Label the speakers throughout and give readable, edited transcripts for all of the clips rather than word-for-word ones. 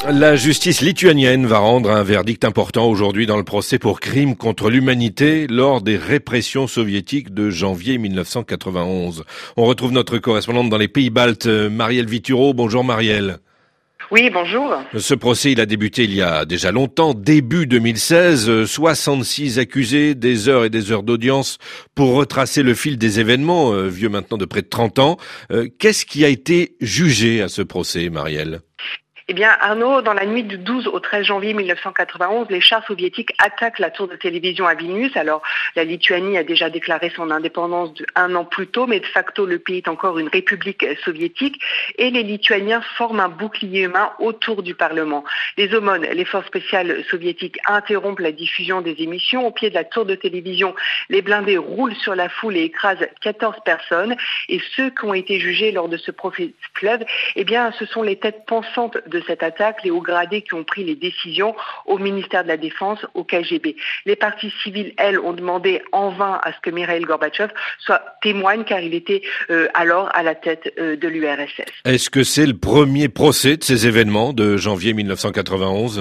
Speaker 1: La justice lituanienne va rendre un verdict important aujourd'hui dans le procès pour crimes contre l'humanité lors des répressions soviétiques de janvier 1991. On retrouve notre correspondante dans les pays baltes, Marielle Vituro. Bonjour Marielle.
Speaker 2: Oui, bonjour.
Speaker 1: Ce procès, il a débuté il y a déjà longtemps, début 2016, 66 accusés, des heures et des heures d'audience pour retracer le fil des événements, vieux maintenant de près de 30 ans. Qu'est-ce qui a été jugé à ce procès, Marielle ?
Speaker 2: Eh bien, Arnaud, dans la nuit du 12 au 13 janvier 1991, les chars soviétiques attaquent la tour de télévision à Vilnius. Alors, la Lituanie a déjà déclaré son indépendance un an plus tôt, mais de facto, le pays est encore une république soviétique. Et les Lituaniens forment un bouclier humain autour du Parlement. Les aumônes, les forces spéciales soviétiques interrompent la diffusion des émissions. Au pied de la tour de télévision, les blindés roulent sur la foule et écrasent 14 personnes. Et ceux qui ont été jugés lors de ce procès fleuve, eh bien, ce sont les têtes pensantes de cette attaque, les hauts gradés qui ont pris les décisions au ministère de la Défense, au KGB. Les parties civiles, elles, ont demandé en vain à ce que Mikhaïl Gorbatchev soit témoigne, car il était alors à la tête de l'URSS.
Speaker 1: Est-ce que c'est le premier procès de ces événements de janvier 1991 ?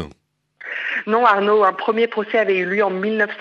Speaker 2: Non, Arnaud, un premier procès avait eu lieu en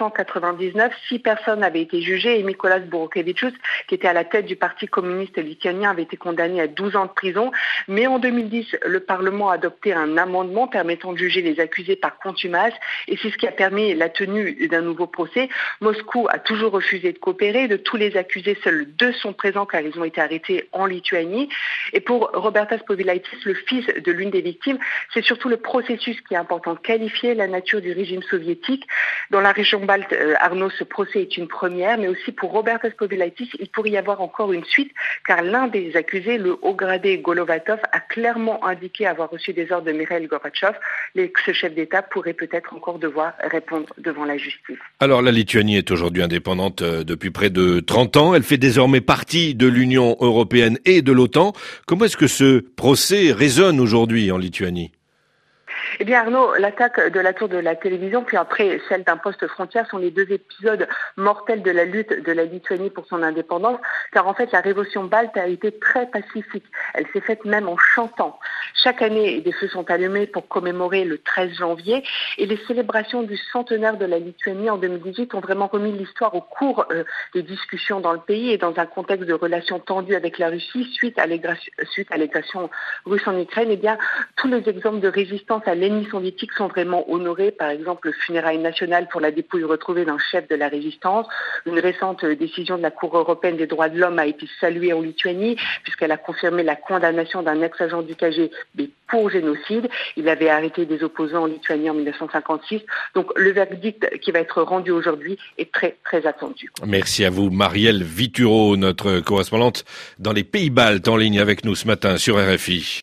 Speaker 2: 1999. 6 personnes avaient été jugées et Mikolas Borukevicius, qui était à la tête du Parti communiste lituanien, avait été condamné à 12 ans de prison. Mais en 2010, le Parlement a adopté un amendement permettant de juger les accusés par contumace et c'est ce qui a permis la tenue d'un nouveau procès. Moscou a toujours refusé de coopérer. De tous les accusés, seuls 2 sont présents car ils ont été arrêtés en Lituanie. Et pour Robertas Povilaitis, le fils de l'une des victimes, c'est surtout le processus qui est important. Qualifier la nature du régime soviétique. Dans la région balte, Arnaud, ce procès est une première, mais aussi pour Robertas Povilaitis, il pourrait y avoir encore une suite, car l'un des accusés, le haut-gradé Golovatov, a clairement indiqué avoir reçu des ordres de Mikhaïl Gorbatchev. Ce chef d'État pourrait peut-être encore devoir répondre devant la justice.
Speaker 1: Alors, la Lituanie est aujourd'hui indépendante depuis près de 30 ans. Elle fait désormais partie de l'Union européenne et de l'OTAN. Comment est-ce que ce procès résonne aujourd'hui en Lituanie ?
Speaker 2: Eh bien Arnaud, l'attaque de la tour de la télévision, puis après celle d'un poste frontière sont les 2 épisodes mortels de la lutte de la Lituanie pour son indépendance, car en fait la révolution balte a été très pacifique. Elle s'est faite même en chantant. Chaque année, des feux sont allumés pour commémorer le 13 janvier et les célébrations du centenaire de la Lituanie en 2018 ont vraiment remis l'histoire au cours des discussions dans le pays et dans un contexte de relations tendues avec la Russie suite à l'agression russe en Ukraine. Eh bien, tous les exemples de résistance à l'ennemi soviétique sont vraiment honorés. Par exemple, le funérail national pour la dépouille retrouvée d'un chef de la résistance. Une récente décision de la Cour européenne des droits de l'homme a été saluée en Lituanie puisqu'elle a confirmé la condamnation d'un ex-agent du KGB pour génocide. Il avait arrêté des opposants en Lituanie en 1956. Donc le verdict qui va être rendu aujourd'hui est très très attendu.
Speaker 1: Merci à vous Marielle Vituro, notre correspondante dans les pays baltes en ligne avec nous ce matin sur RFI.